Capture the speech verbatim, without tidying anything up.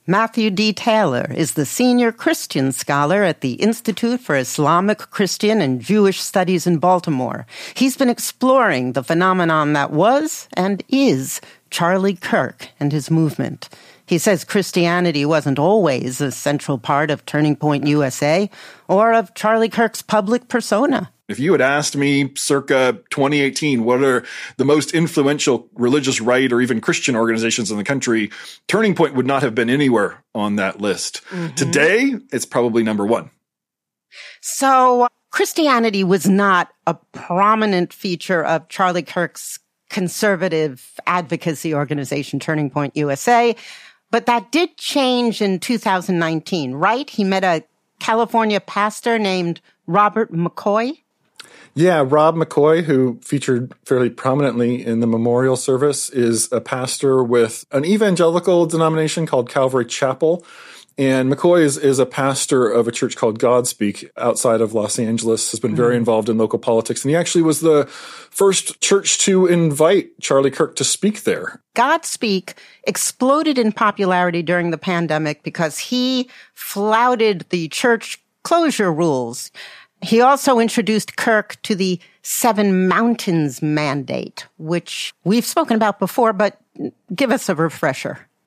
Matthew D. Taylor is the senior Christian scholar at the Institute for Islamic, Christian, and Jewish Studies in Baltimore. He's been exploring the phenomenon that was and is Charlie Kirk and his movement. He says Christianity wasn't always a central part of Turning Point U S A or of Charlie Kirk's public persona. If you had asked me circa twenty eighteen, what are the most influential religious right or even Christian organizations in the country, Turning Point would not have been anywhere on that list. Mm-hmm. Today, it's probably number one. So Christianity was not a prominent feature of Charlie Kirk's conservative advocacy organization, Turning Point U S A, but that did change in two thousand nineteen, right? He met a California pastor named Robert McCoy. Yeah, Rob McCoy, who featured fairly prominently in the memorial service, is a pastor with an evangelical denomination called Calvary Chapel. And McCoy is, is a pastor of a church called Godspeak outside of Los Angeles, has been very mm-hmm. involved in local politics. And he actually was the first church to invite Charlie Kirk to speak there. Godspeak exploded in popularity during the pandemic because he flouted the church closure rules. He also introduced Kirk to the Seven Mountains Mandate, which we've spoken about before, but give us a refresher.